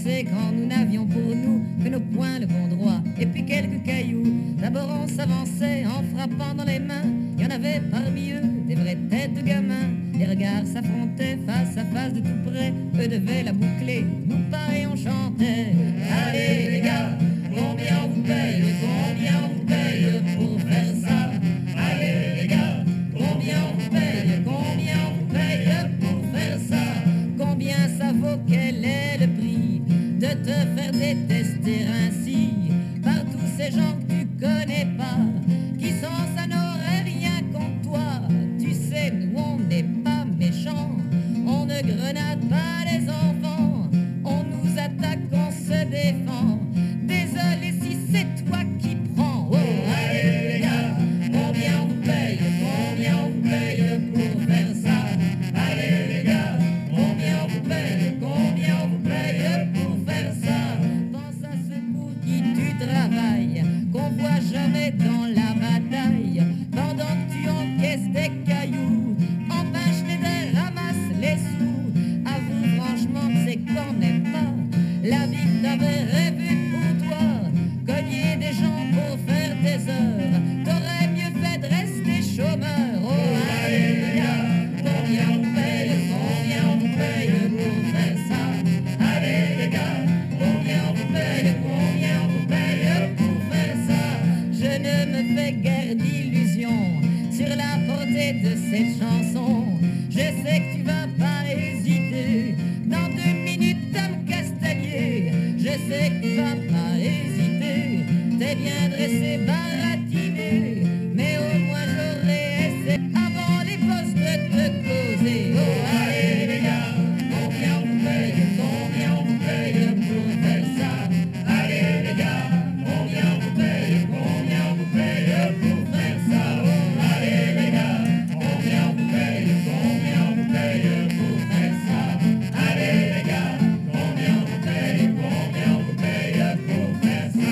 c'est quand nous n'avions pour nous que nos poings le bon droit et puis quelques cailloux. D'abord on s'avançait en frappant dans les mains. Il y en avait parmi eux des vraies têtes de gamins. Les regards s'affrontaient face à face de tout près. Eux devaient la boucler, nous pareil on chantait. Allez les gars, combien on vous paye, combien on vous paye pour faire ça? Allez les gars, combien on vous paye, combien on vous paye pour faire ça? Combien ça vaut, quel est le prix de te faire détester ainsi par tous ces gens que tu connais pas, qui sans ça n'aurait rien contre toi? Tu sais, nous on n'est pas méchants, on ne grenade pas les enfants, on nous attaque, on se défend. Désolé si c'est toi qui prends. Oh, allez les gars, combien on vous paye, combien on vous paye pour faire ça? Allez les gars, combien on vous paye, combien on vous paye pour faire ça? Pense à ceux pour qui tu travailles, qu'on voit jamais dans la bataille, pendant que tu encaisses des cailloux, empêche les dés, ramasse les sous. Avoue franchement que c'est quand même pas la vie que t'avais rêvé pour toi. Cogner des gens pour faire des heures, t'aurais mieux fait de rester chômeur. Oh allez les gars, combien on paye, combien on vous paye pour faire ça? Allez les gars, combien on vous paye, combien on vous paye pour faire ça? Je ne me fais guère d'illusions sur la portée de cette chanson. Je sais que tu vas pas hésiter dans 2 minutes à me castagner. Je sais que tu vas pas hésiter, t'es bien dressé, baratiné, mais au moins j'aurais essayé avant les postes de te causer. Oh allez les gars, combien on vous paye, combien on vous paye pour faire ça? Allez les gars, combien on vous paye, combien on vous paye pour faire ça? Oh allez les gars, combien on vous paye, combien on vous paye pour faire ça? Allez les gars, combien on vous paye, combien on vous paye pour faire ça?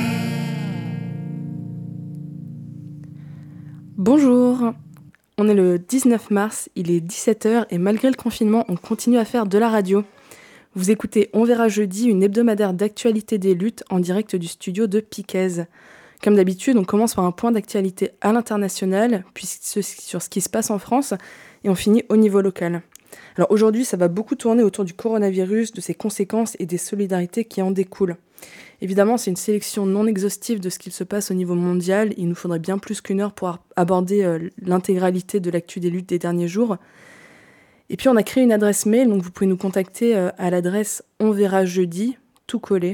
Bonjour, on est le 19 mars, il est 17h et malgré le confinement, on continue à faire de la radio. Vous écoutez On verra jeudi, une hebdomadaire d'actualité des luttes en direct du studio de Piquez. Comme d'habitude, on commence par un point d'actualité à l'international, puis sur ce qui se passe en France, et on finit au niveau local. Alors aujourd'hui, ça va beaucoup tourner autour du coronavirus, de ses conséquences et des solidarités qui en découlent. Évidemment, c'est une sélection non exhaustive de ce qu'il se passe au niveau mondial. Il nous faudrait bien plus qu'une heure pour aborder l'intégralité de l'actu des luttes des derniers jours. Et puis, on a créé une adresse mail, donc vous pouvez nous contacter à l'adresse onverrajeudi, tout collé,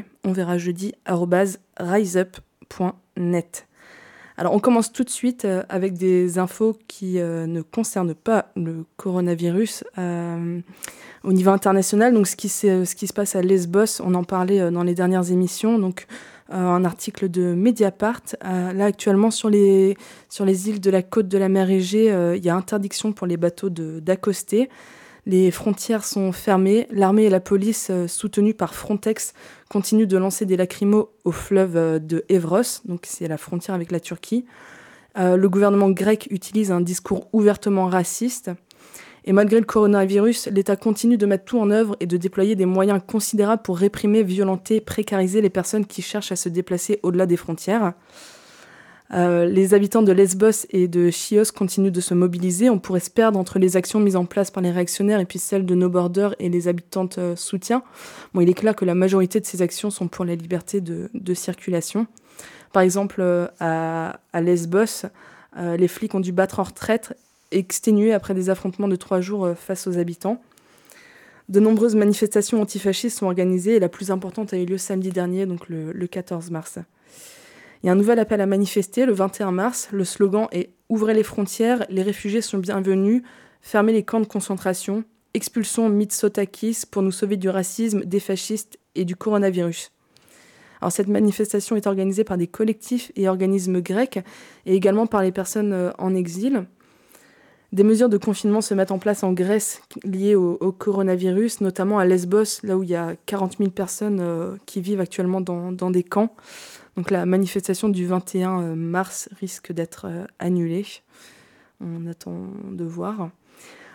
onverrajeudi@riseup.net. Alors, on commence tout de suite avec des infos qui ne concernent pas le coronavirus au niveau international. Donc, ce qui se passe à Lesbos, on en parlait dans les dernières émissions. Donc, un article de Mediapart. Là, actuellement, sur les îles de la côte de la mer Égée, il y a interdiction pour les bateaux d'accoster. Les frontières sont fermées. L'armée et la police, soutenues par Frontex, continuent de lancer des lacrymos au fleuve de Evros, donc c'est la frontière avec la Turquie. Le gouvernement grec utilise un discours ouvertement raciste. Et malgré le coronavirus, l'État continue de mettre tout en œuvre et de déployer des moyens considérables pour réprimer, violenter, précariser les personnes qui cherchent à se déplacer au-delà des frontières. Les habitants de Lesbos et de Chios continuent de se mobiliser. On pourrait se perdre entre les actions mises en place par les réactionnaires et puis celles de No Border et les habitantes soutien. Bon, il est clair que la majorité de ces actions sont pour la liberté de circulation. Par exemple, à Lesbos, les flics ont dû battre en retraite, exténués après des affrontements de 3 jours face aux habitants. De nombreuses manifestations antifascistes sont organisées et la plus importante a eu lieu samedi dernier, donc le 14 mars. Il y a un nouvel appel à manifester le 21 mars. Le slogan est « Ouvrez les frontières, les réfugiés sont bienvenus, fermez les camps de concentration, expulsons Mitsotakis pour nous sauver du racisme, des fascistes et du coronavirus ». Alors, cette manifestation est organisée par des collectifs et organismes grecs et également par les personnes en exil. Des mesures de confinement se mettent en place en Grèce liées au coronavirus, notamment à Lesbos, là où il y a 40 000 personnes qui vivent actuellement dans des camps. Donc la manifestation du 21 mars risque d'être annulée. On attend de voir.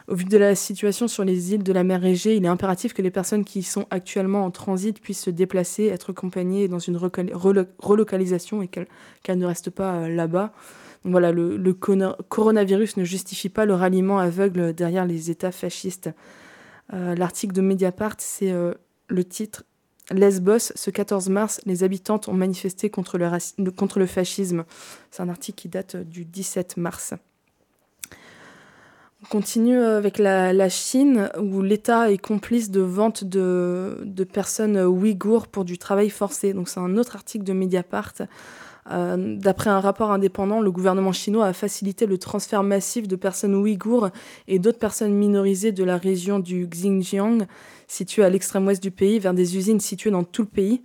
Au vu de la situation sur les îles de la mer Égée, il est impératif que les personnes qui sont actuellement en transit puissent se déplacer, être accompagnées dans une relocalisation et qu'elles ne restent pas là-bas. Donc voilà, le coronavirus ne justifie pas le ralliement aveugle derrière les États fascistes. L'article de Mediapart, c'est le titre « Lesbos, ce 14 mars, les habitantes ont manifesté contre le fascisme ». C'est un article qui date du 17 mars. On continue avec la Chine, où l'État est complice de vente de personnes ouïghours pour du travail forcé. Donc c'est un autre article de Mediapart. D'après un rapport indépendant, le gouvernement chinois a facilité le transfert massif de personnes ouïghours et d'autres personnes minorisées de la région du Xinjiang, située à l'extrême ouest du pays, vers des usines situées dans tout le pays.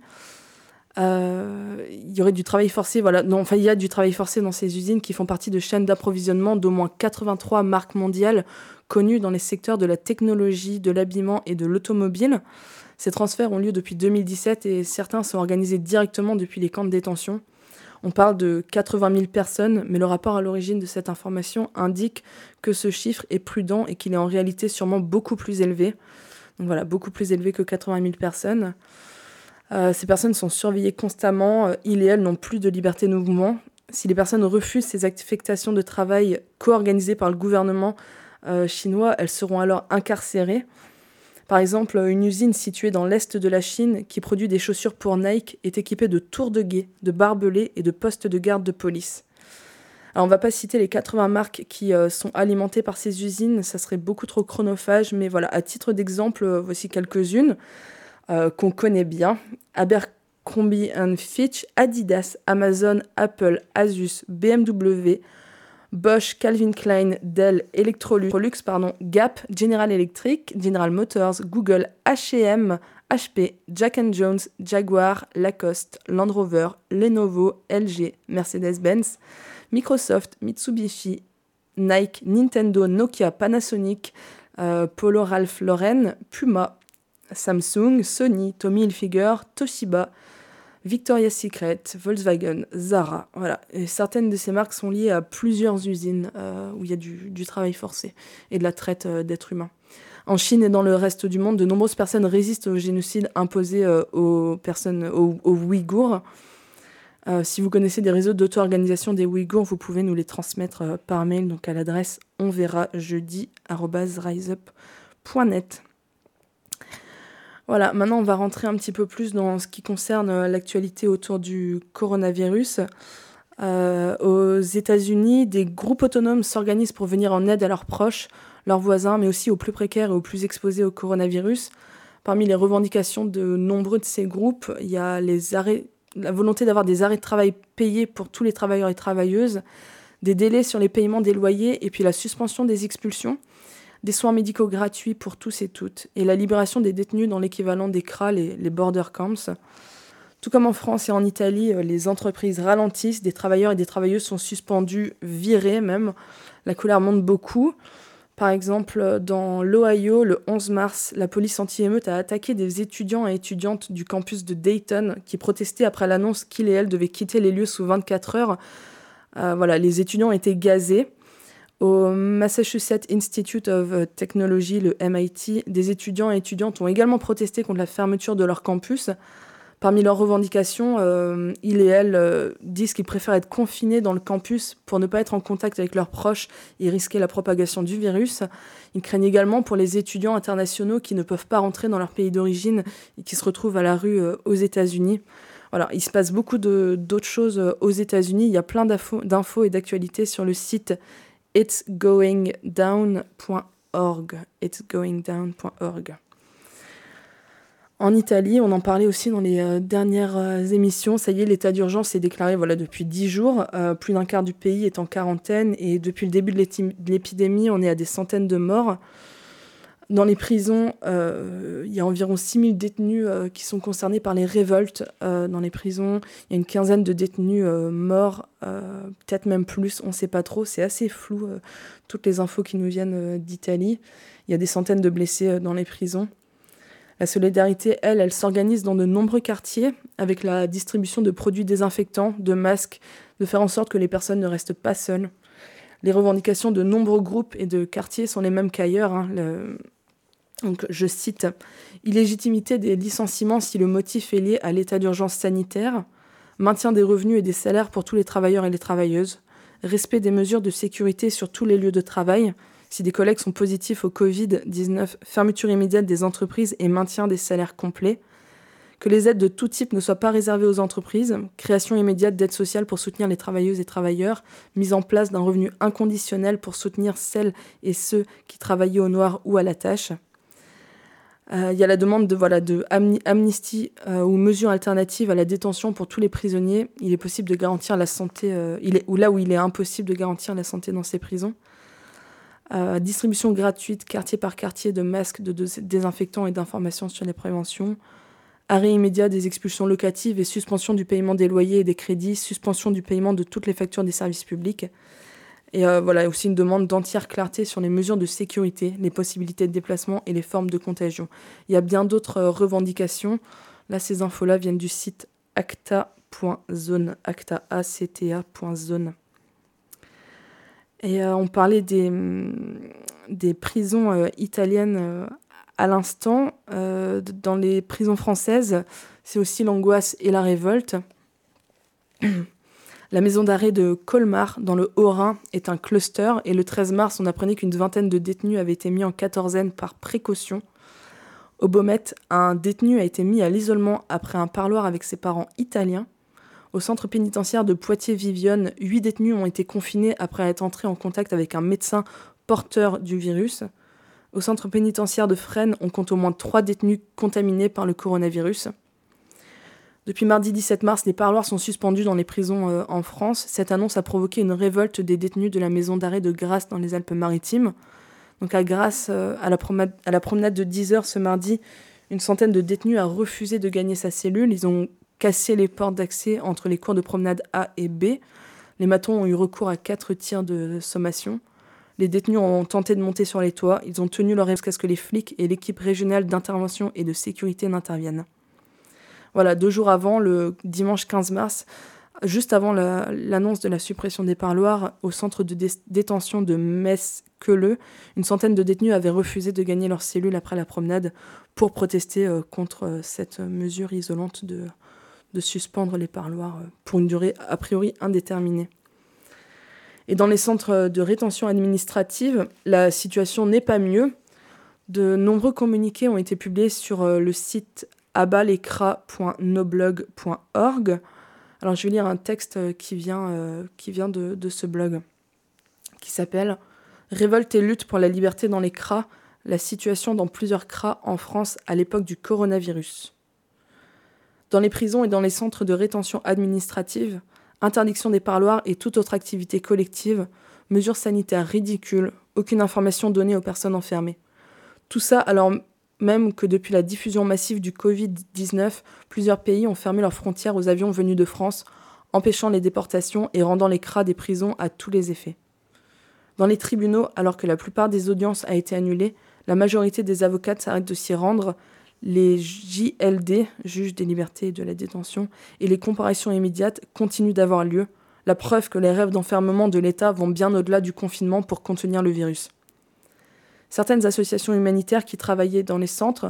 Il y aurait du travail forcé, il y a du travail forcé dans ces usines qui font partie de chaînes d'approvisionnement d'au moins 83 marques mondiales connues dans les secteurs de la technologie, de l'habillement et de l'automobile. Ces transferts ont lieu depuis 2017 et certains sont organisés directement depuis les camps de détention. On parle de 80 000 personnes, mais le rapport à l'origine de cette information indique que ce chiffre est prudent et qu'il est en réalité sûrement beaucoup plus élevé. Donc voilà, beaucoup plus élevé que 80 000 personnes. Ces personnes sont surveillées constamment. Ils et elles n'ont plus de liberté de mouvement. Si les personnes refusent ces affectations de travail co-organisées par le gouvernement chinois, elles seront alors incarcérées. Par exemple, une usine située dans l'est de la Chine qui produit des chaussures pour Nike est équipée de tours de guet, de barbelés et de postes de garde de police. Alors, on ne va pas citer les 80 marques qui sont alimentées par ces usines, ça serait beaucoup trop chronophage, mais voilà, à titre d'exemple, voici quelques-unes qu'on connaît bien. Abercrombie & Fitch, Adidas, Amazon, Apple, Asus, BMW, Bosch, Calvin Klein, Dell, Electrolux, Gap, General Electric, General Motors, Google, H&M, HP, Jack & Jones, Jaguar, Lacoste, Land Rover, Lenovo, LG, Mercedes-Benz, Microsoft, Mitsubishi, Nike, Nintendo, Nokia, Panasonic, Polo Ralph Lauren, Puma, Samsung, Sony, Tommy Hilfiger, Toshiba, Victoria's Secret, Volkswagen, Zara. Voilà. Et certaines de ces marques sont liées à plusieurs usines où il y a du travail forcé et de la traite d'êtres humains. En Chine et dans le reste du monde, de nombreuses personnes résistent au génocide imposé aux Ouïghours. Si vous connaissez des réseaux d'auto-organisation des Ouïghours, vous pouvez nous les transmettre par mail, donc à l'adresse onverrajeudi@riseup.net. Voilà, maintenant on va rentrer un petit peu plus dans ce qui concerne l'actualité autour du coronavirus. Aux États-Unis, des groupes autonomes s'organisent pour venir en aide à leurs proches, leurs voisins, mais aussi aux plus précaires et aux plus exposés au coronavirus. Parmi les revendications de nombreux de ces groupes, il y a la volonté d'avoir des arrêts de travail payés pour tous les travailleurs et travailleuses, des délais sur les paiements des loyers et puis la suspension des expulsions, des soins médicaux gratuits pour tous et toutes, et la libération des détenus dans l'équivalent des CRA, les border camps. Tout comme en France et en Italie, les entreprises ralentissent, des travailleurs et des travailleuses sont suspendus, virés même. La colère monte beaucoup. Par exemple, dans l'Ohio, le 11 mars, la police anti-émeute a attaqué des étudiants et étudiantes du campus de Dayton qui protestaient après l'annonce qu'ils et elles devaient quitter les lieux sous 24 heures. Les étudiants étaient gazés. Au Massachusetts Institute of Technology, le MIT, des étudiants et étudiantes ont également protesté contre la fermeture de leur campus. Parmi leurs revendications, ils et elles disent qu'ils préfèrent être confinés dans le campus pour ne pas être en contact avec leurs proches et risquer la propagation du virus. Ils craignent également pour les étudiants internationaux qui ne peuvent pas rentrer dans leur pays d'origine et qui se retrouvent à la rue aux États-Unis. Voilà, il se passe beaucoup d'autres choses aux États-Unis. Il y a plein d'infos et d'actualités sur le site itsgoingdown.org. En Italie, on en parlait aussi dans les dernières émissions. Ça y est, l'état d'urgence est déclaré depuis 10 jours. Plus d'un quart du pays est en quarantaine. Et depuis le début de l'épidémie, on est à des centaines de morts. Dans les prisons, il y a environ 6000 détenus qui sont concernés par les révoltes. Dans les prisons, il y a une quinzaine de détenus morts, peut-être même plus, on ne sait pas trop. C'est assez flou, toutes les infos qui nous viennent d'Italie. Il y a des centaines de blessés dans les prisons. La solidarité, elle s'organise dans de nombreux quartiers avec la distribution de produits désinfectants, de masques, de faire en sorte que les personnes ne restent pas seules. Les revendications de nombreux groupes et de quartiers sont les mêmes qu'ailleurs. Donc, je cite « Illégitimité des licenciements si le motif est lié à l'état d'urgence sanitaire, maintien des revenus et des salaires pour tous les travailleurs et les travailleuses, respect des mesures de sécurité sur tous les lieux de travail, si des collègues sont positifs au Covid-19, fermeture immédiate des entreprises et maintien des salaires complets, que les aides de tout type ne soient pas réservées aux entreprises, création immédiate d'aides sociales pour soutenir les travailleuses et travailleurs, mise en place d'un revenu inconditionnel pour soutenir celles et ceux qui travaillaient au noir ou à la tâche. Il y a la demande de amnistie ou mesures alternatives à la détention pour tous les prisonniers. Il est possible de garantir la santé, là où il est impossible de garantir la santé dans ces prisons. Distribution gratuite, quartier par quartier, de masques, de désinfectants et d'informations sur les préventions. Arrêt immédiat des expulsions locatives et suspension du paiement des loyers et des crédits, suspension du paiement de toutes les factures des services publics. Et aussi une demande d'entière clarté sur les mesures de sécurité, les possibilités de déplacement et les formes de contagion. Il y a bien d'autres revendications. Là, ces infos-là viennent du site acta.zone, acta.zone. Et on parlait des prisons italiennes à l'instant. Dans les prisons françaises, c'est aussi l'angoisse et la révolte. La maison d'arrêt de Colmar, dans le Haut-Rhin, est un cluster et le 13 mars, on apprenait qu'une vingtaine de détenus avaient été mis en quatorzaine par précaution. Au Baumette, un détenu a été mis à l'isolement après un parloir avec ses parents italiens. Au centre pénitentiaire de Poitiers-Vivionne, 8 détenus ont été confinés après être entrés en contact avec un médecin porteur du virus. Au centre pénitentiaire de Fresnes, on compte au moins 3 détenus contaminés par le coronavirus. Depuis mardi 17 mars, les parloirs sont suspendus dans les prisons en France. Cette annonce a provoqué une révolte des détenus de la maison d'arrêt de Grasse dans les Alpes-Maritimes. Donc à Grasse, à la promenade de 10h ce mardi, une centaine de détenus a refusé de gagner sa cellule. Ils ont cassé les portes d'accès entre les cours de promenade A et B. Les matons ont eu recours à 4 tirs de sommation. Les détenus ont tenté de monter sur les toits. Ils ont tenu leur rêve jusqu'à ce que les flics et l'équipe régionale d'intervention et de sécurité n'interviennent. Voilà, 2 jours avant, le dimanche 15 mars, juste avant l'annonce de la suppression des parloirs, au centre de détention de Metz-Queuleux, une centaine de détenus avaient refusé de gagner leur cellule après la promenade pour protester contre cette mesure isolante de suspendre les parloirs pour une durée a priori indéterminée. Et dans les centres de rétention administrative, la situation n'est pas mieux. De nombreux communiqués ont été publiés sur le site abalecra.noblog.org. Alors je vais lire un texte qui vient de ce blog, qui s'appelle « Révolte et lutte pour la liberté dans les CRA, la situation dans plusieurs CRA en France à l'époque du coronavirus. » Dans les prisons et dans les centres de rétention administrative, interdiction des parloirs et toute autre activité collective, mesures sanitaires ridicules, aucune information donnée aux personnes enfermées. Tout ça alors même que depuis la diffusion massive du Covid-19, plusieurs pays ont fermé leurs frontières aux avions venus de France, empêchant les déportations et rendant les CRA des prisons à tous les effets. Dans les tribunaux, alors que la plupart des audiences a été annulée, la majorité des avocates s'arrêtent de s'y rendre, les JLD, juges des libertés et de la détention, et les comparaisons immédiates continuent d'avoir lieu, la preuve que les rêves d'enfermement de l'État vont bien au-delà du confinement pour contenir le virus. Certaines associations humanitaires qui travaillent dans les centres,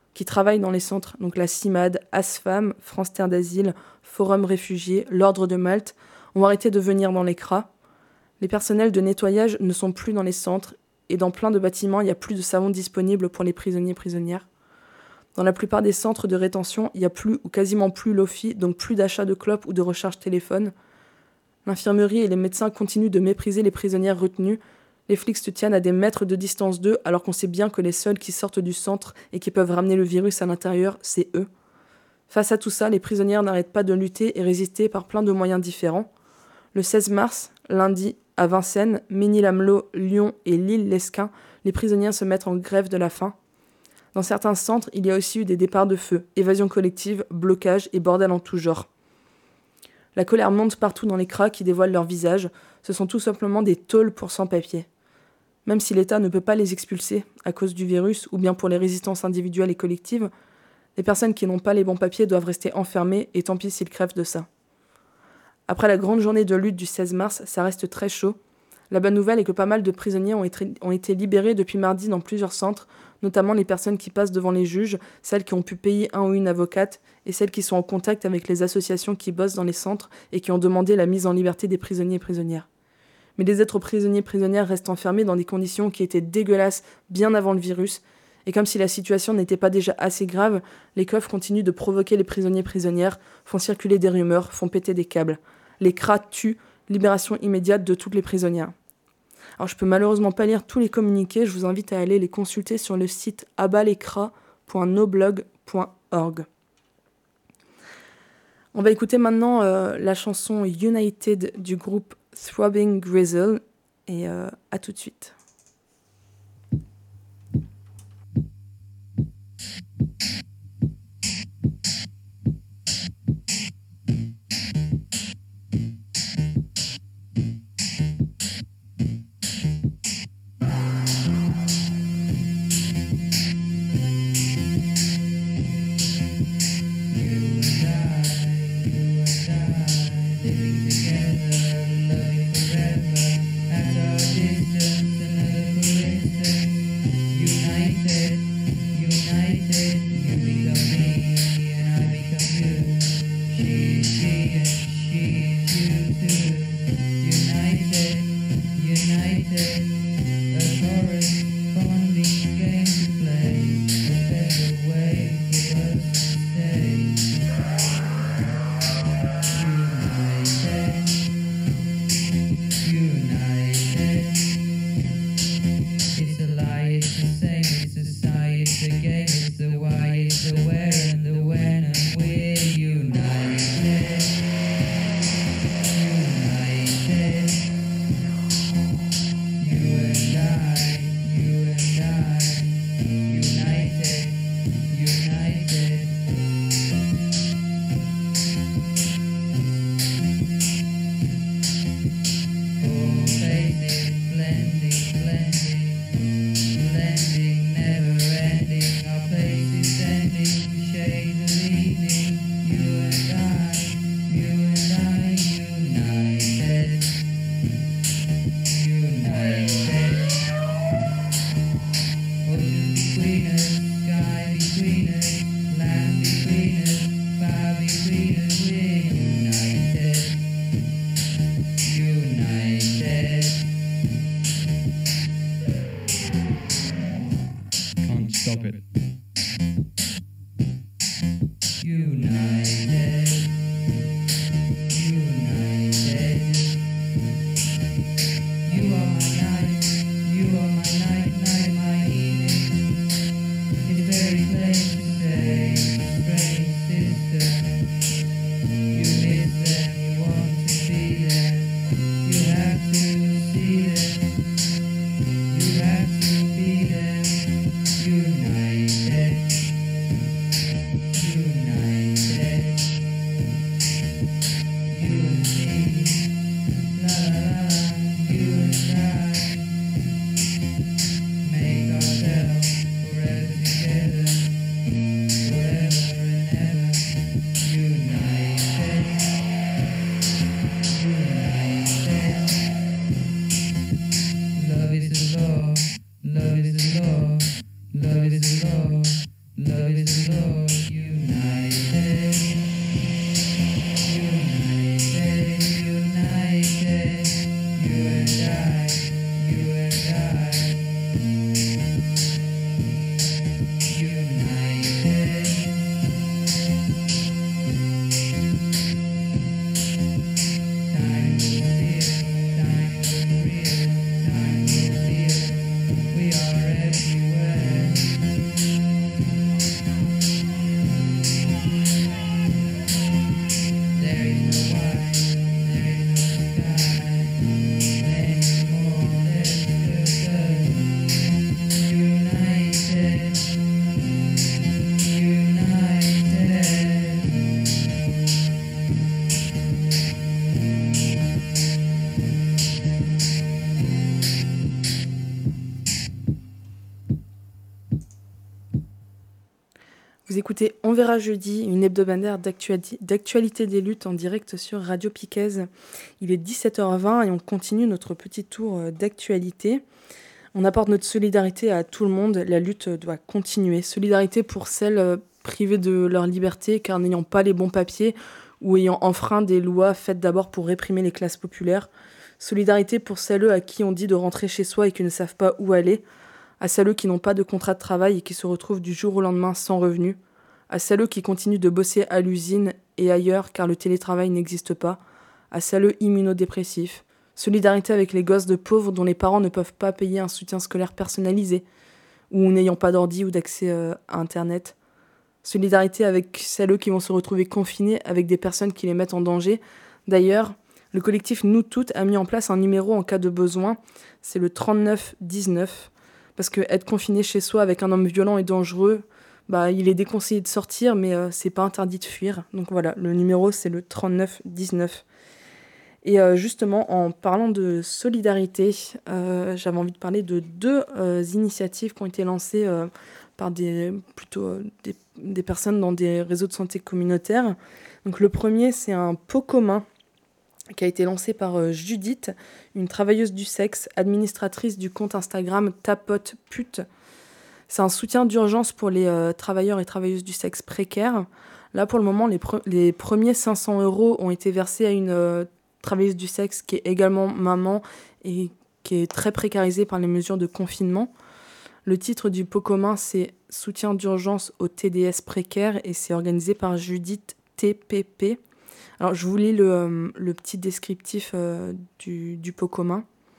donc la CIMAD, ASFAM, France Terre d'Asile, Forum Réfugiés, l'Ordre de Malte, ont arrêté de venir dans les CRA. Les personnels de nettoyage ne sont plus dans les centres et dans plein de bâtiments, il n'y a plus de savon disponible pour les prisonniers et prisonnières. Dans la plupart des centres de rétention, il n'y a plus ou quasiment plus l'OFI, donc plus d'achat de clopes ou de recharge téléphone. L'infirmerie et les médecins continuent de mépriser les prisonnières retenues. Les flics se tiennent à des mètres de distance d'eux, alors qu'on sait bien que les seuls qui sortent du centre et qui peuvent ramener le virus à l'intérieur, c'est eux. Face à tout ça, les prisonnières n'arrêtent pas de lutter et résister par plein de moyens différents. Le 16 mars, lundi, à Vincennes, Ménil-Amelot, Lyon et Lille-Lesquin, les prisonnières se mettent en grève de la faim. Dans certains centres, il y a aussi eu des départs de feu, évasion collective, blocage et bordel en tout genre. La colère monte partout dans les CRA qui dévoilent leur visage. Ce sont tout simplement des tôles pour sans-papiers. Même si l'État ne peut pas les expulser à cause du virus ou bien pour les résistances individuelles et collectives, les personnes qui n'ont pas les bons papiers doivent rester enfermées et tant pis s'ils crèvent de ça. Après la grande journée de lutte du 16 mars, ça reste très chaud. La bonne nouvelle est que pas mal de prisonniers ont été libérés depuis mardi dans plusieurs centres, notamment les personnes qui passent devant les juges, celles qui ont pu payer un ou une avocate, et celles qui sont en contact avec les associations qui bossent dans les centres et qui ont demandé la mise en liberté des prisonniers et prisonnières. Mais les êtres prisonniers et prisonnières restent enfermés dans des conditions qui étaient dégueulasses bien avant le virus, et comme si la situation n'était pas déjà assez grave, les keufs continuent de provoquer les prisonniers et prisonnières, font circuler des rumeurs, font péter des câbles. Les cras tuent, libération immédiate de toutes les prisonnières. Alors je peux malheureusement pas lire tous les communiqués, je vous invite à aller les consulter sur le site abalecras.noblog.org. On va écouter maintenant la chanson United du groupe Throbbing Gristle, et à tout de suite. Vous écoutez On verra jeudi, une hebdomadaire d'actualité des luttes en direct sur Radio Piquez. Il est 17h20 et on continue notre petit tour d'actualité. On apporte notre solidarité à tout le monde, la lutte doit continuer. Solidarité pour celles privées de leur liberté car n'ayant pas les bons papiers ou ayant enfreint des lois faites d'abord pour réprimer les classes populaires. Solidarité pour celles à qui on dit de rentrer chez soi et qui ne savent pas où aller. À celles qui n'ont pas de contrat de travail et qui se retrouvent du jour au lendemain sans revenus, à celles qui continuent de bosser à l'usine et ailleurs car le télétravail n'existe pas, à celles immunodépressifs. Solidarité avec les gosses de pauvres dont les parents ne peuvent pas payer un soutien scolaire personnalisé ou n'ayant pas d'ordi ou d'accès à Internet. Solidarité avec celles qui vont se retrouver confinées avec des personnes qui les mettent en danger. D'ailleurs, le collectif Nous Toutes a mis en place un numéro en cas de besoin, c'est le 3919. Parce que être confiné chez soi avec un homme violent et dangereux, il est déconseillé de sortir, mais c'est pas interdit de fuir. Donc voilà, le numéro c'est le 3919. Et justement, en parlant de solidarité, j'avais envie de parler de deux initiatives qui ont été lancées par des personnes dans des réseaux de santé communautaires. Donc le premier, c'est un pot commun qui a été lancé par Judith, une travailleuse du sexe, administratrice du compte Instagram Tapote Pute. C'est un soutien d'urgence pour les travailleurs et travailleuses du sexe précaires. Là, pour le moment, les premiers 500 € ont été versés à une travailleuse du sexe qui est également maman et qui est très précarisée par les mesures de confinement. Le titre du pot commun, c'est « Soutien d'urgence aux TDS précaires » et c'est organisé par Judith TPP. Alors, je vous lis le petit descriptif du pot commun.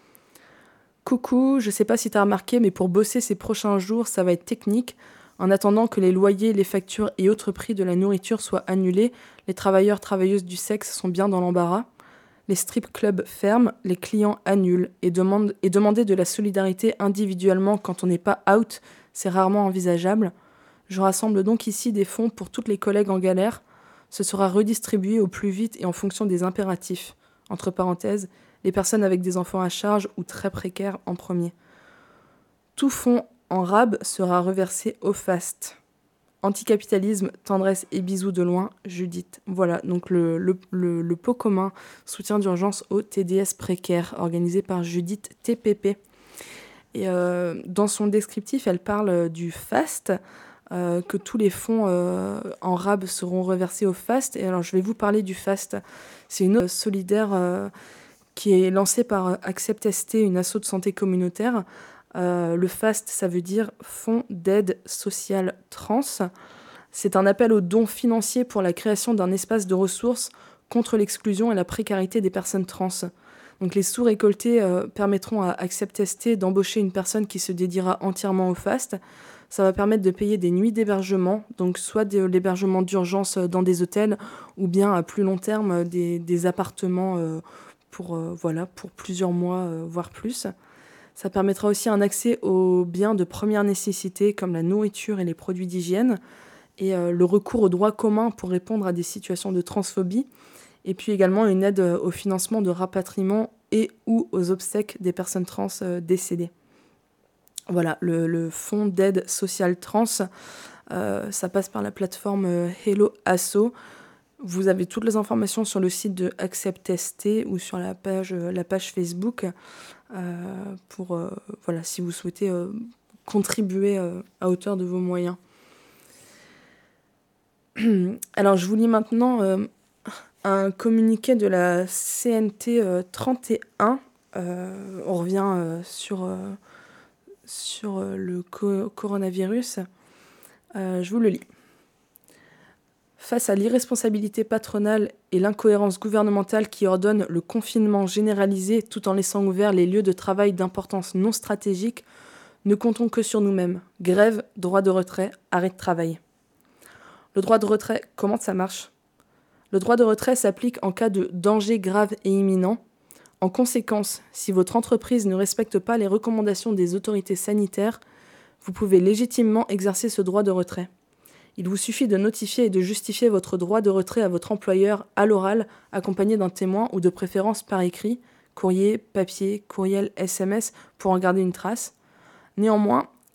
Coucou, je sais pas si t'as remarqué, mais pour bosser ces prochains jours, ça va être technique. En attendant que les loyers, les factures et autres prix de la nourriture soient annulés, les travailleurs, travailleuses du sexe sont bien dans l'embarras. Les strip clubs ferment, les clients annulent et demander de la solidarité individuellement quand on n'est pas out, c'est rarement envisageable. Je rassemble donc ici des fonds pour toutes les collègues en galère. Ce sera redistribué au plus vite et en fonction des impératifs. Entre parenthèses, les personnes avec des enfants à charge ou très précaires en premier. Tout fonds en rab sera reversé au FAST. Anticapitalisme, tendresse et bisous de loin, Judith. Voilà, donc le pot commun, soutien d'urgence aux TDS précaires, organisé par Judith TPP. Et dans son descriptif, elle parle du FAST, que tous les fonds en rab seront reversés au FAST. Et alors, je vais vous parler du FAST. C'est une offre solidaire qui est lancée par Accept ST, une asso de santé communautaire. Le FAST, ça veut dire Fonds d'aide sociale trans. C'est un appel aux dons financiers pour la création d'un espace de ressources contre l'exclusion et la précarité des personnes trans. Donc les sous récoltés permettront à Accept ST d'embaucher une personne qui se dédiera entièrement au FAST. Ça va permettre de payer des nuits d'hébergement, donc soit de l'hébergement d'urgence dans des hôtels ou bien à plus long terme des appartements pour plusieurs mois, voire plus. Ça permettra aussi un accès aux biens de première nécessité comme la nourriture et les produits d'hygiène et le recours aux droits communs pour répondre à des situations de transphobie et puis également une aide au financement de rapatriement et ou aux obsèques des personnes trans décédées. Voilà, le fonds d'aide sociale trans, ça passe par la plateforme Hello Asso. Vous avez toutes les informations sur le site de Accept ST ou sur la page Facebook si vous souhaitez contribuer à hauteur de vos moyens. Alors, je vous lis maintenant un communiqué de la CNT 31. On revient sur le coronavirus. Je vous le lis. Face à l'irresponsabilité patronale et l'incohérence gouvernementale qui ordonne le confinement généralisé tout en laissant ouverts les lieux de travail d'importance non stratégique, ne comptons que sur nous-mêmes. Grève, droit de retrait, arrêt de travail. Le droit de retrait, comment ça marche ? Le droit de retrait s'applique en cas de danger grave et imminent. En conséquence, si votre entreprise ne respecte pas les recommandations des autorités sanitaires, vous pouvez légitimement exercer ce droit de retrait. Il vous suffit de notifier et de justifier votre droit de retrait à votre employeur à l'oral, accompagné d'un témoin ou de préférence par écrit, courrier, papier, courriel, SMS, pour en garder une trace. Néanmoins,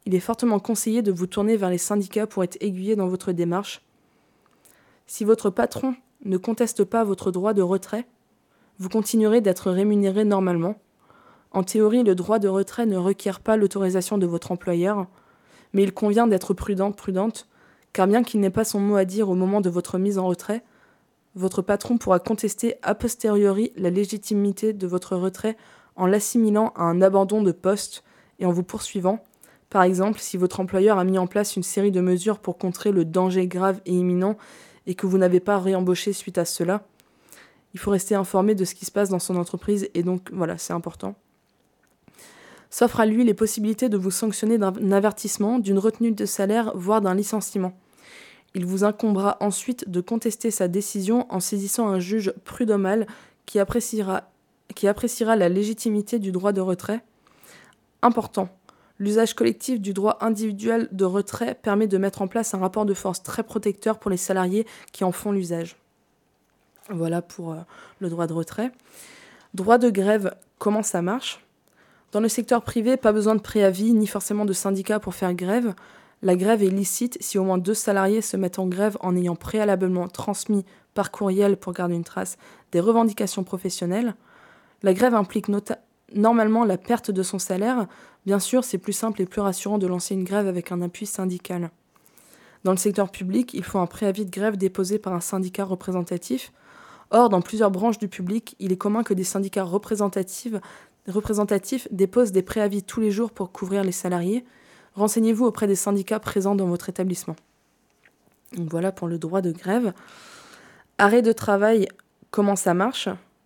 il est fortement conseillé de vous tourner vers les syndicats pour être aiguillé dans votre démarche. Si votre patron ne conteste pas votre droit de retrait, vous continuerez d'être rémunéré normalement. En théorie, le droit de retrait ne requiert pas l'autorisation de votre employeur, mais il convient d'être prudente, car bien qu'il n'ait pas son mot à dire au moment de votre mise en retrait, votre patron pourra contester a posteriori la légitimité de votre retrait en l'assimilant à un abandon de poste et en vous poursuivant. Par exemple, si votre employeur a mis en place une série de mesures pour contrer le danger grave et imminent et que vous n'avez pas réembauché suite à cela, il faut rester informé de ce qui se passe dans son entreprise et donc voilà, c'est important. S'offrent à lui les possibilités de vous sanctionner d'un avertissement, d'une retenue de salaire, voire d'un licenciement. Il vous incombera ensuite de contester sa décision en saisissant un juge prud'homal qui appréciera la légitimité du droit de retrait. Important. L'usage collectif du droit individuel de retrait permet de mettre en place un rapport de force très protecteur pour les salariés qui en font l'usage. Voilà pour le droit de retrait. Droit de grève, comment ça marche ? Dans le secteur privé, pas besoin de préavis ni forcément de syndicat pour faire grève. La grève est licite si au moins 2 salariés se mettent en grève en ayant préalablement transmis par courriel pour garder une trace des revendications professionnelles. La grève implique normalement la perte de son salaire. Bien sûr, c'est plus simple et plus rassurant de lancer une grève avec un appui syndical. Dans le secteur public, il faut un préavis de grève déposé par un syndicat représentatif. Or, dans plusieurs branches du public, il est commun que des syndicats représentatifs déposent des préavis tous les jours pour couvrir les salariés. Renseignez-vous auprès des syndicats présents dans votre établissement. Donc voilà pour le droit de grève. Arrêt de travail, comment ça marche ?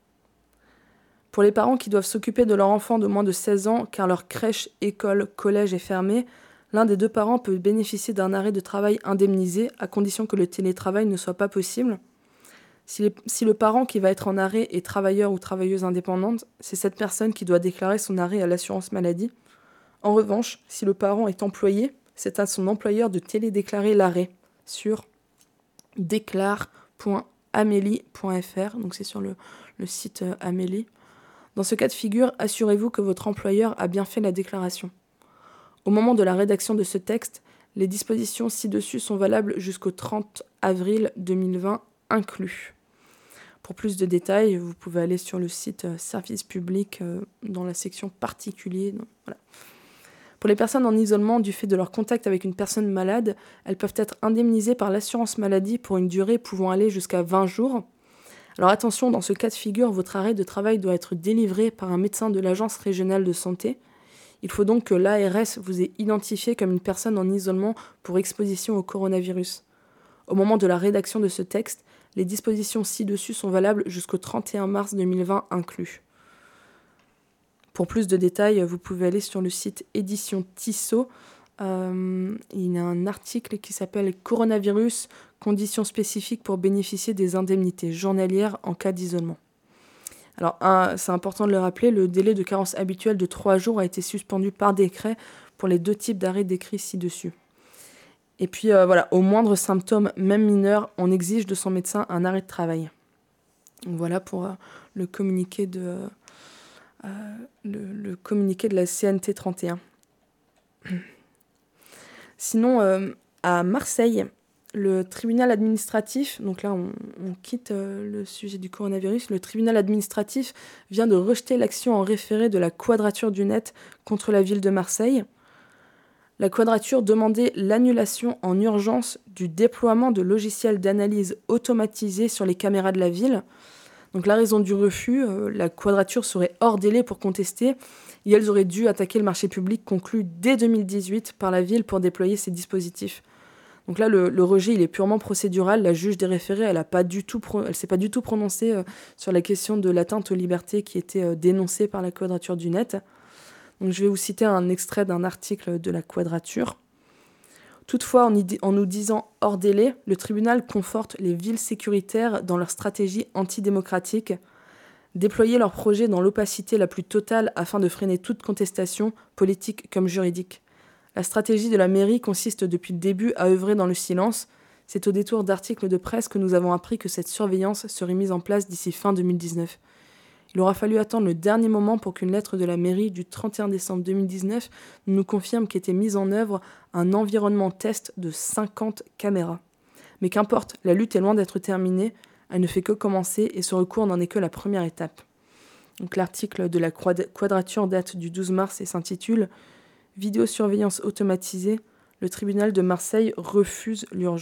Pour les parents qui doivent s'occuper de leur enfant de moins de 16 ans car leur crèche, école, collège est fermée, l'un des 2 parents peut bénéficier d'un arrêt de travail indemnisé à condition que le télétravail ne soit pas possible. Si le parent qui va être en arrêt est travailleur ou travailleuse indépendante, c'est cette personne qui doit déclarer son arrêt à l'assurance maladie. En revanche, si le parent est employé, c'est à son employeur de télédéclarer l'arrêt sur déclare.amélie.fr, donc c'est sur le site Amélie. Dans ce cas de figure, assurez-vous que votre employeur a bien fait la déclaration. Au moment de la rédaction de ce texte, les dispositions ci-dessus sont valables jusqu'au 30 avril 2020 inclus. Pour plus de détails, vous pouvez aller sur le site Service public dans la section particuliers. Voilà. Pour les personnes en isolement du fait de leur contact avec une personne malade, elles peuvent être indemnisées par l'assurance maladie pour une durée pouvant aller jusqu'à 20 jours. Alors attention, dans ce cas de figure, votre arrêt de travail doit être délivré par un médecin de l'agence régionale de santé. Il faut donc que l'ARS vous ait identifié comme une personne en isolement pour exposition au coronavirus. Au moment de la rédaction de ce texte, les dispositions ci-dessus sont valables jusqu'au 31 mars 2020 inclus. Pour plus de détails, vous pouvez aller sur le site Édition Tissot. Il y a un article qui s'appelle « Coronavirus, conditions spécifiques pour bénéficier des indemnités journalières en cas d'isolement ». Alors, c'est important de le rappeler, le délai de carence habituel de 3 jours a été suspendu par décret pour les 2 types d'arrêts décrits ci-dessus. Et puis, voilà, au moindre symptôme, même mineur, on exige de son médecin un arrêt de travail. Donc, voilà pour le communiqué de la CNT 31. Sinon, à Marseille, le tribunal administratif, donc là on quitte le sujet du coronavirus, le tribunal administratif vient de rejeter l'action en référé de la Quadrature du Net contre la ville de Marseille. La Quadrature demandait l'annulation en urgence du déploiement de logiciels d'analyse automatisés sur les caméras de la ville. Donc la raison du refus, la Quadrature serait hors délai pour contester et elles auraient dû attaquer le marché public conclu dès 2018 par la ville pour déployer ces dispositifs. Donc là, le rejet, il est purement procédural. La juge des référés, elle s'est pas du tout prononcée sur la question de l'atteinte aux libertés qui était dénoncée par la Quadrature du Net. Donc je vais vous citer un extrait d'un article de la Quadrature. Toutefois, en nous disant hors délai, le tribunal conforte les villes sécuritaires dans leur stratégie antidémocratique, déployer leurs projets dans l'opacité la plus totale afin de freiner toute contestation, politique comme juridique. La stratégie de la mairie consiste depuis le début à œuvrer dans le silence. C'est au détour d'articles de presse que nous avons appris que cette surveillance serait mise en place d'ici fin 2019. Il aura fallu attendre le dernier moment pour qu'une lettre de la mairie du 31 décembre 2019 nous confirme qu'était mise en œuvre un environnement test de 50 caméras. Mais qu'importe, la lutte est loin d'être terminée, elle ne fait que commencer et ce recours n'en est que la première étape. Donc, l'article de la Quadrature date du 12 mars et s'intitule « Vidéosurveillance automatisée, le tribunal de Marseille refuse l'urgence ».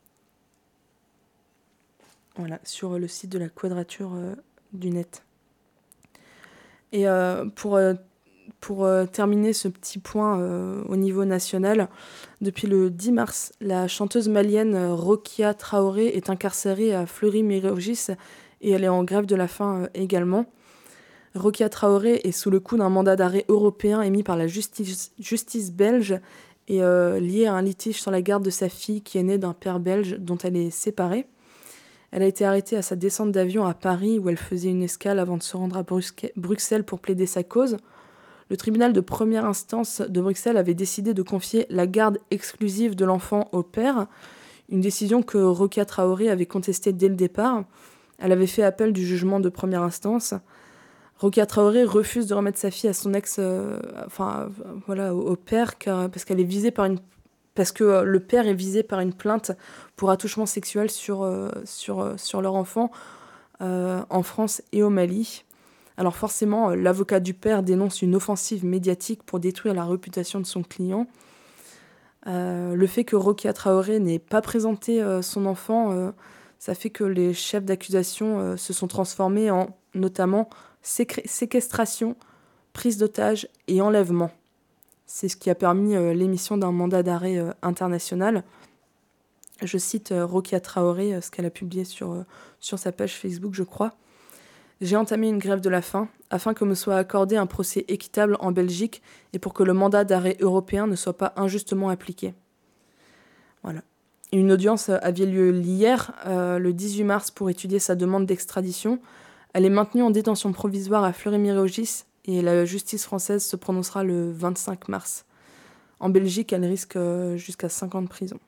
Voilà, sur le site de la Quadrature du Net. Et pour terminer ce petit point au niveau national, depuis le 10 mars, la chanteuse malienne Rokia Traoré est incarcérée à Fleury-Mérogis et elle est en grève de la faim également. Rokia Traoré est sous le coup d'un mandat d'arrêt européen émis par la justice belge et lié à un litige sur la garde de sa fille qui est née d'un père belge dont elle est séparée. Elle a été arrêtée à sa descente d'avion à Paris où elle faisait une escale avant de se rendre à Bruxelles pour plaider sa cause. Le tribunal de première instance de Bruxelles avait décidé de confier la garde exclusive de l'enfant au père, une décision que Rokia Traoré avait contestée dès le départ. Elle avait fait appel du jugement de première instance. Rokia Traoré refuse de remettre sa fille à son ex, au père, parce qu'elle est visée par parce que le père est visé par une plainte pour attouchement sexuel sur leur enfant en France et au Mali. Alors forcément, l'avocat du père dénonce une offensive médiatique pour détruire la réputation de son client. Le fait que Rokia Traoré n'ait pas présenté son enfant, ça fait que les chefs d'accusation se sont transformés en notamment séquestration, prise d'otage et enlèvement. C'est ce qui a permis l'émission d'un mandat d'arrêt international. Je cite Rokia Traoré, ce qu'elle a publié sur sa page Facebook, je crois. « J'ai entamé une grève de la faim afin que me soit accordé un procès équitable en Belgique et pour que le mandat d'arrêt européen ne soit pas injustement appliqué. » Voilà. Une audience avait lieu hier, le 18 mars, pour étudier sa demande d'extradition. Elle est maintenue en détention provisoire à Fleury-Mérogis et la justice française se prononcera le 25 mars. En Belgique, elle risque jusqu'à 5 ans de prison.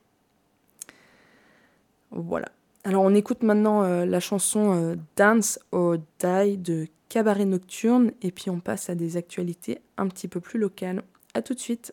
Voilà. Alors on écoute maintenant la chanson Dance or Die de Cabaret Nocturne et puis on passe à des actualités un petit peu plus locales. À tout de suite.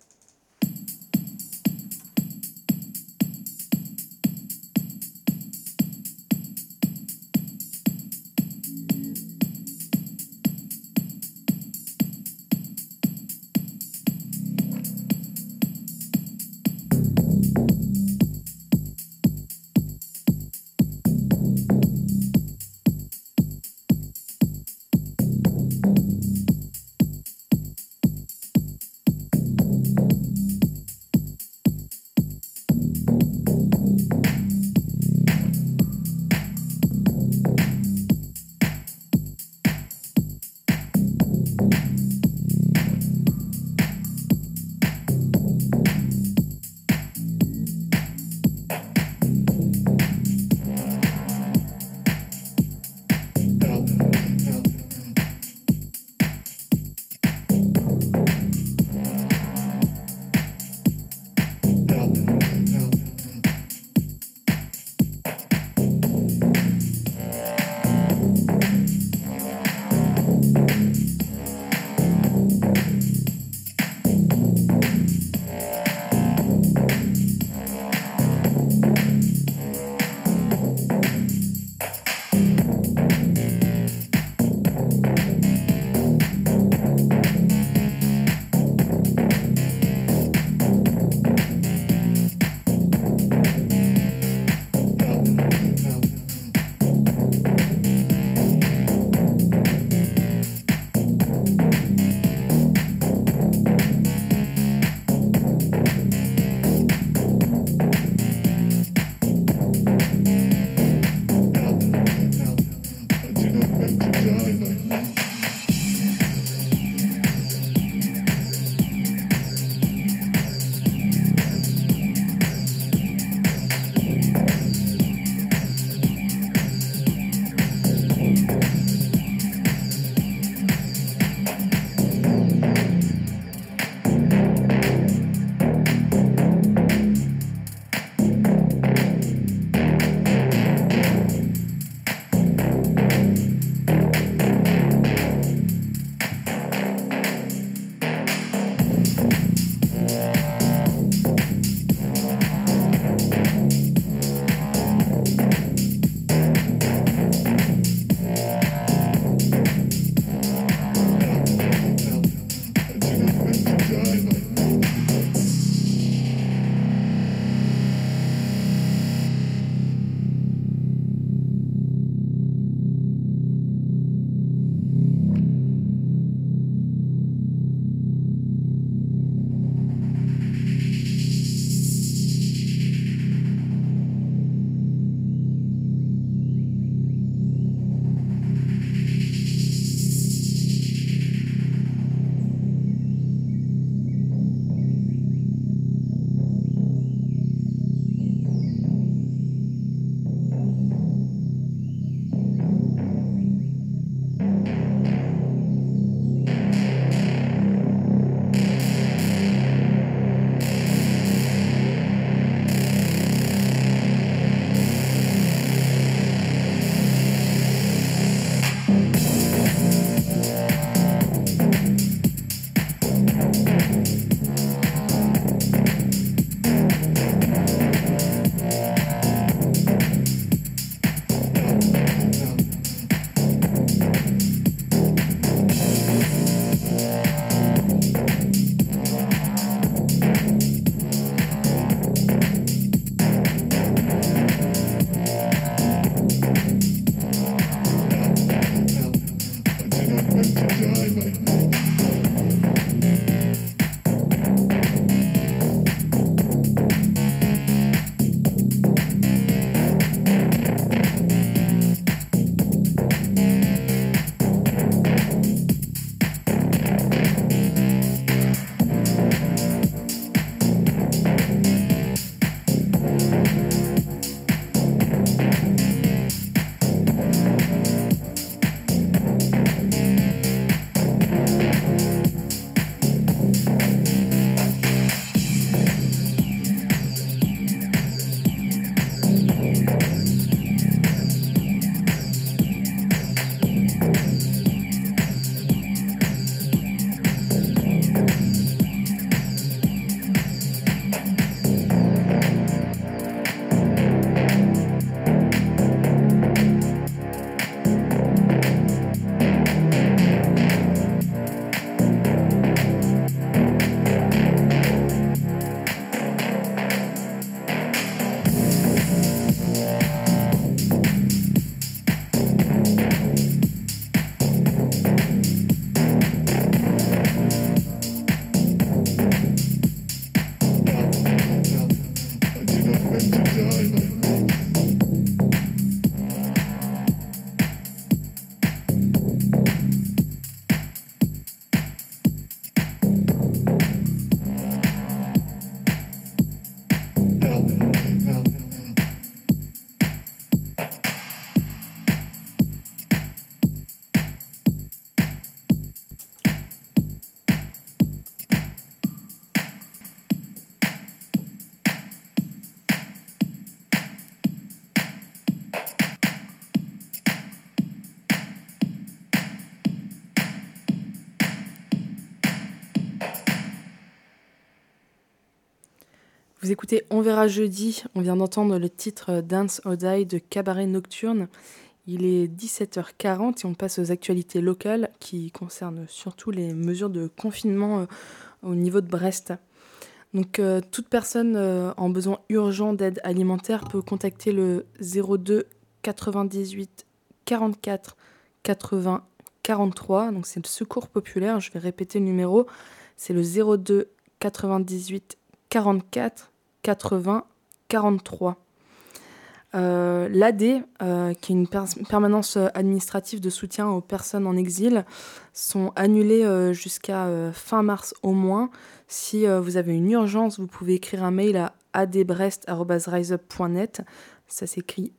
Vous écoutez On verra jeudi. On vient d'entendre le titre Dance or Die de Cabaret Nocturne. Il est 17h40 et on passe aux actualités locales qui concernent surtout les mesures de confinement au niveau de Brest. Donc toute personne en besoin urgent d'aide alimentaire peut contacter le 02 98 44 80 43. Donc c'est le secours populaire. Je vais répéter le numéro. C'est le 02 98 44 80 43. L'AD, qui est une permanence administrative de soutien aux personnes en exil, sont annulées jusqu'à fin mars au moins. Si vous avez une urgence, vous pouvez écrire un mail à adbrest@riseup.net. Ça s'écrit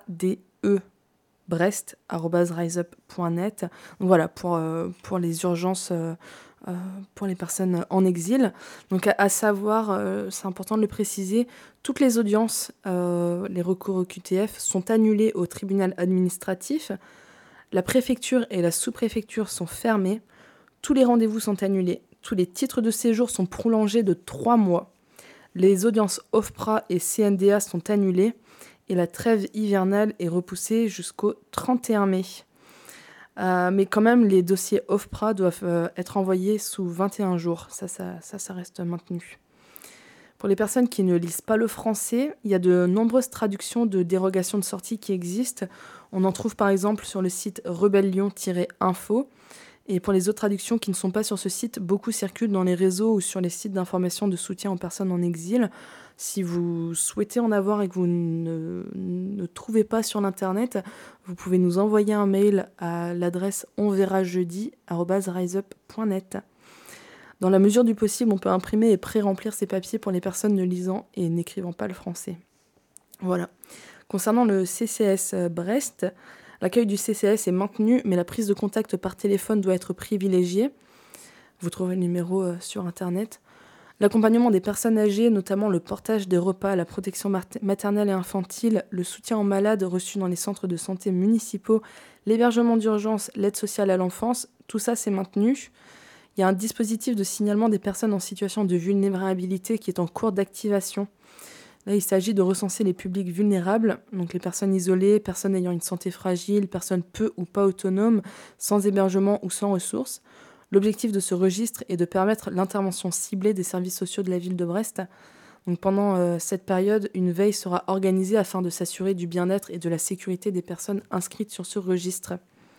adebrest@riseup.net. Donc voilà, pour les urgences pour les personnes en exil. Donc à savoir, c'est important de le préciser, toutes les audiences, les recours au QTF sont annulés au tribunal administratif. La préfecture et la sous-préfecture sont fermées. Tous les rendez-vous sont annulés. Tous les titres de séjour sont prolongés de 3 mois. Les audiences OFPRA et CNDA sont annulées. Et la trêve hivernale est repoussée jusqu'au 31 mai. Mais quand même, les dossiers OFPRA doivent être envoyés sous 21 jours. Ça reste maintenu. Pour les personnes qui ne lisent pas le français, il y a de nombreuses traductions de dérogations de sortie qui existent. On en trouve par exemple sur le site rebellion-info. Et pour les autres traductions qui ne sont pas sur ce site, beaucoup circulent dans les réseaux ou sur les sites d'information de soutien aux personnes en exil. Si vous souhaitez en avoir et que vous ne trouvez pas sur l'internet, vous pouvez nous envoyer un mail à l'adresse onverrajeudi@riseup.net. Dans la mesure du possible, on peut imprimer et pré-remplir ces papiers pour les personnes ne lisant et n'écrivant pas le français. Voilà. Concernant le CCAS Brest, l'accueil du CCAS est maintenu, mais la prise de contact par téléphone doit être privilégiée. Vous trouverez le numéro sur internet. L'accompagnement des personnes âgées, notamment le portage des repas, la protection maternelle et infantile, le soutien aux malades reçus dans les centres de santé municipaux, l'hébergement d'urgence, l'aide sociale à l'enfance, tout ça c'est maintenu. Il y a un dispositif de signalement des personnes en situation de vulnérabilité qui est en cours d'activation. Là, il s'agit de recenser les publics vulnérables, donc les personnes isolées, personnes ayant une santé fragile, personnes peu ou pas autonomes, sans hébergement ou sans ressources. L'objectif de ce registre est de permettre l'intervention ciblée des services sociaux de la ville de Brest. Donc pendant cette période, une veille sera organisée afin de s'assurer du bien-être et de la sécurité des personnes inscrites sur ce registre.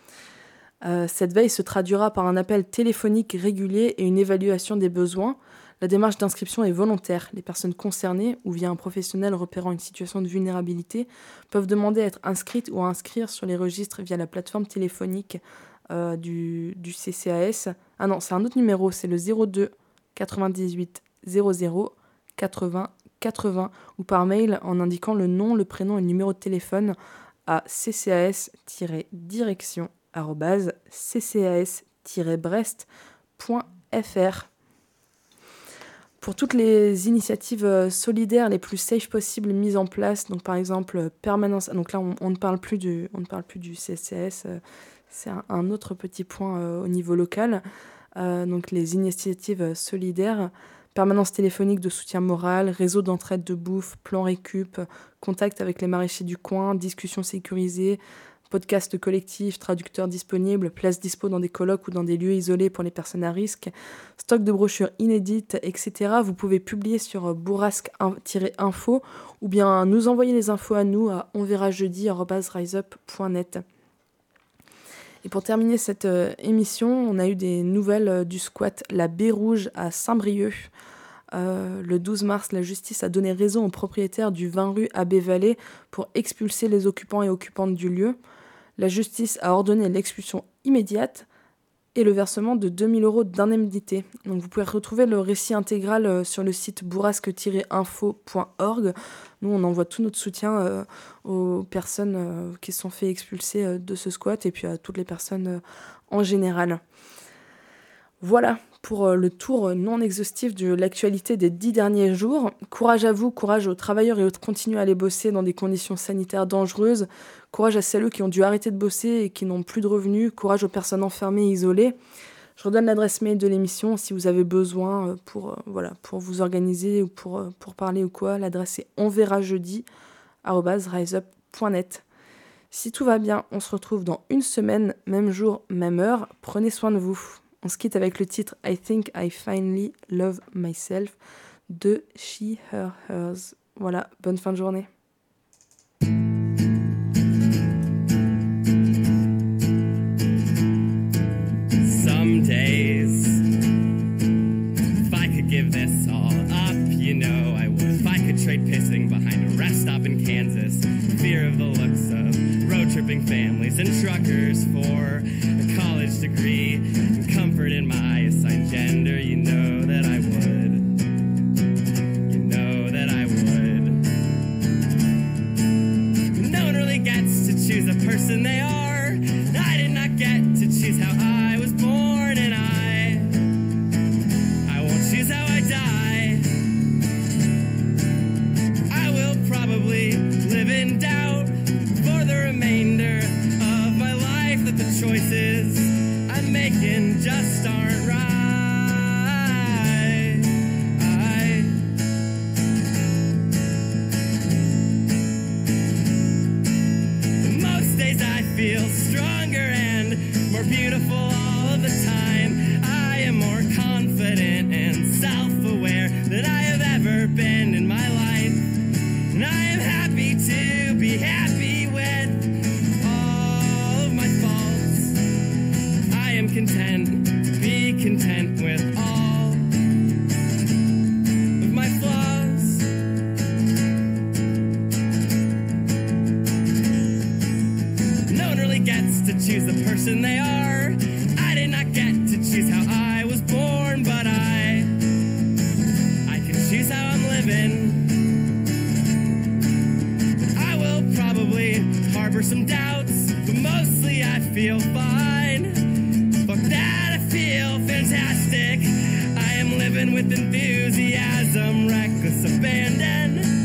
Cette veille se traduira par un appel téléphonique régulier et une évaluation des besoins. La démarche d'inscription est volontaire. Les personnes concernées, ou via un professionnel repérant une situation de vulnérabilité, peuvent demander à être inscrites ou à inscrire sur les registres via la plateforme téléphonique du CCAS. Ah non, c'est un autre numéro, c'est le 02 98 00 80 80 ou par mail en indiquant le nom, le prénom et le numéro de téléphone à ccas-direction@ccas-brest.fr. Pour toutes les initiatives solidaires les plus safe possibles mises en place, donc par exemple permanence, donc là on ne parle plus du CCAS, c'est un autre petit point au niveau local. Donc les initiatives solidaires, permanence téléphonique de soutien moral, réseau d'entraide de bouffe, plan récup, contact avec les maraîchers du coin, discussion sécurisée, podcast collectif, traducteurs disponibles, places dispo dans des colloques ou dans des lieux isolés pour les personnes à risque, stock de brochures inédites, etc. Vous pouvez publier sur bourrasque-info ou bien nous envoyer les infos à nous à onverrajeudi@riseup.net. Et pour terminer cette émission, on a eu des nouvelles du squat La Baie Rouge à Saint-Brieuc. Le 12 mars, la justice a donné raison aux propriétaires du 20 rue Abbé-Vallée pour expulser les occupants et occupantes du lieu. La justice a ordonné l'expulsion immédiate et le versement de 2 000 € d'indemnité. Donc vous pouvez retrouver le récit intégral sur le site bourrasque-info.org. Nous, on envoie tout notre soutien aux personnes qui se sont fait expulser de ce squat et puis à toutes les personnes en général. Voilà pour le tour non exhaustif de l'actualité des 10 derniers jours. Courage à vous, courage aux travailleurs et aux continuer à aller bosser dans des conditions sanitaires dangereuses. Courage à celles qui ont dû arrêter de bosser et qui n'ont plus de revenus. Courage aux personnes enfermées et isolées. Je redonne l'adresse mail de l'émission si vous avez besoin pour vous organiser ou pour parler ou quoi. L'adresse est onverrajeudi@riseup.net. Si tout va bien, on se retrouve dans une semaine, même jour, même heure. Prenez soin de vous. On se quitte avec le titre I Think I Finally Love Myself de She, Her, Hers. Voilà, bonne fin de journée. Some days, if I could give this all up, you know I would. If I could trade pissing behind a rest stop in Kansas, fear of the looks of road-tripping families and truckers for a college degree, and comfort in my assigned gender, you know that I would. You know that I would. No one really gets to choose the person they are. I did not get to choose how I was born, and I won't choose how I die. I will probably live in doubt for the remainder of my life that the choices I'm making just aren't right. Most days I feel stronger and more beautiful all of the time. I am more confident and self-aware than I have ever been in my life. And I am happy to be happy with all of my faults. I am content to be content with all of my flaws. No one really gets to choose the person they are. I did not get to choose how I was born, but I can choose how I'm living. I will probably harbor some doubts, but mostly I feel fine. Fuck that, I feel fantastic. I am living with enthusiasm, reckless abandon.